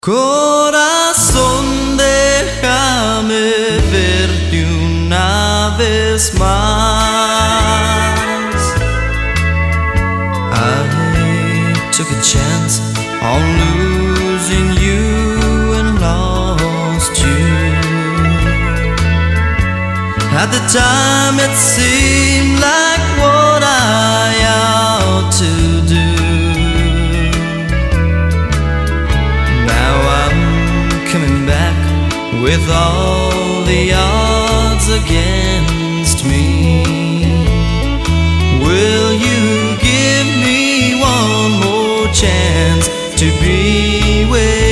Corazón, déjame verte una vez más. I took a chance on losing you and lost you. At the time it seemed like what I ought to do. With all the odds against me, will you give me one more chance to be with